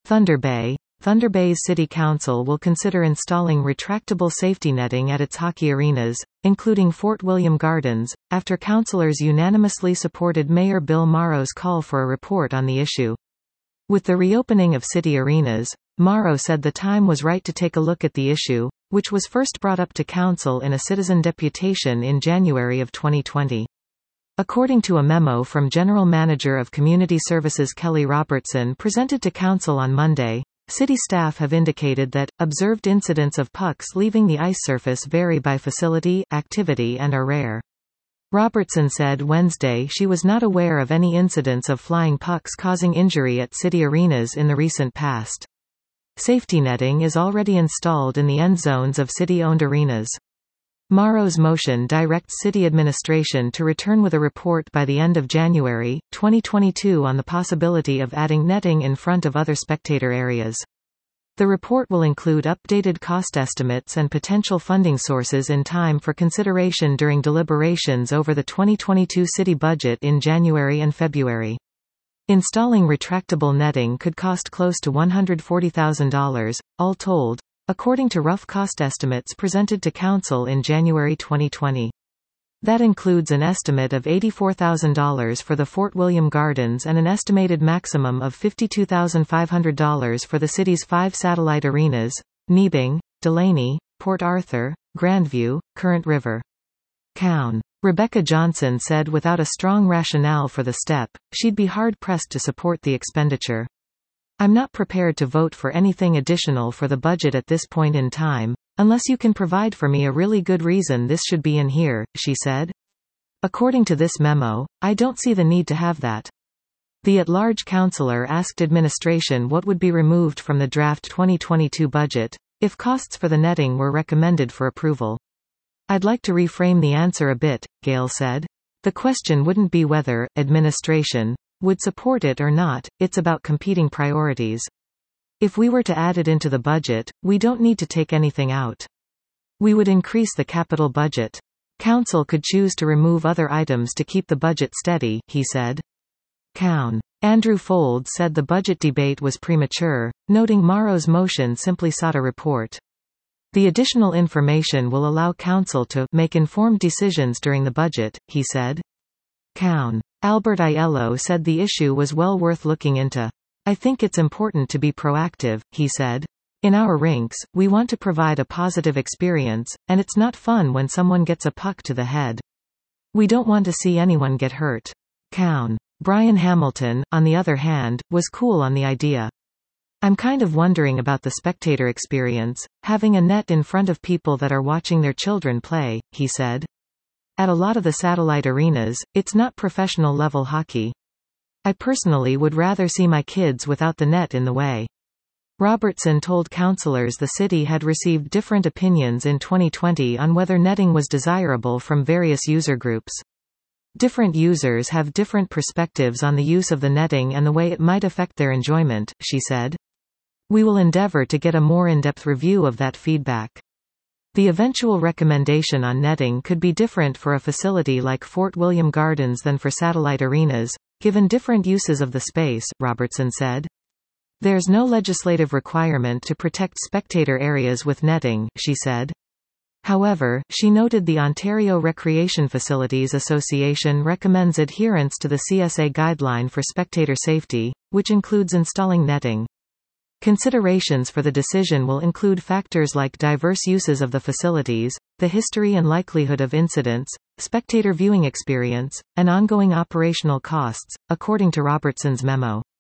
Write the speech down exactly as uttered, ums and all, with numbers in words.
Thunder Bay. Thunder Bay's City Council will consider installing retractable safety netting at its hockey arenas, including Fort William Gardens, after councillors unanimously supported Mayor Bill Morrow's call for a report on the issue. With the reopening of city arenas, Morrow said the time was right to take a look at the issue, which was first brought up to council in a citizen deputation in January of twenty twenty. According to a memo from General Manager of Community Services Kelly Robertson presented to council on Monday, city staff have indicated that observed incidents of pucks leaving the ice surface vary by facility, activity and are rare. Robertson said Wednesday she was not aware of any incidents of flying pucks causing injury at city arenas in the recent past. Safety netting is already installed in the end zones of city-owned arenas. Morrow's motion directs city administration to return with a report by the end of January, twenty twenty-two on the possibility of adding netting in front of other spectator areas. The report will include updated cost estimates and potential funding sources in time for consideration during deliberations over the twenty twenty-two city budget in January and February. Installing retractable netting could cost close to one hundred forty thousand dollars, all told, according to rough cost estimates presented to council in January twenty twenty. That includes an estimate of eighty-four thousand dollars for the Fort William Gardens and an estimated maximum of fifty-two thousand five hundred dollars for the city's five satellite arenas: Nebeng, Delaney, Port Arthur, Grandview, Current River. Cown. Rebecca Johnson said without a strong rationale for the step, she'd be hard-pressed to support the expenditure. I'm not prepared to vote for anything additional for the budget at this point in time, unless you can provide for me a really good reason this should be in here, she said. According to this memo, I don't see the need to have that. The at-large councillor asked administration what would be removed from the draft twenty twenty-two budget, if costs for the netting were recommended for approval. I'd like to reframe the answer a bit, Gale said. The question wouldn't be whether administration would support it or not, it's about competing priorities. If we were to add it into the budget, we don't need to take anything out. We would increase the capital budget. Council could choose to remove other items to keep the budget steady, he said. Cown. Andrew Fold said the budget debate was premature, noting Morrow's motion simply sought a report. The additional information will allow council to make informed decisions during the budget, he said. Cown. Albert Aiello said the issue was well worth looking into. I think it's important to be proactive, he said. In our rinks, we want to provide a positive experience, and it's not fun when someone gets a puck to the head. We don't want to see anyone get hurt. Cown. Brian Hamilton, on the other hand, was cool on the idea. I'm kind of wondering about the spectator experience, having a net in front of people that are watching their children play, he said. At a lot of the satellite arenas, it's not professional level hockey. I personally would rather see my kids without the net in the way. Robertson told councillors the city had received different opinions in twenty twenty on whether netting was desirable from various user groups. Different users have different perspectives on the use of the netting and the way it might affect their enjoyment, she said. We will endeavor to get a more in-depth review of that feedback. The eventual recommendation on netting could be different for a facility like Fort William Gardens than for satellite arenas, given different uses of the space, Robertson said. There's no legislative requirement to protect spectator areas with netting, she said. However, she noted the Ontario Recreation Facilities Association recommends adherence to the C S A guideline for spectator safety, which includes installing netting. Considerations for the decision will include factors like diverse uses of the facilities, the history and likelihood of incidents, spectator viewing experience, and ongoing operational costs, according to Robertson's memo.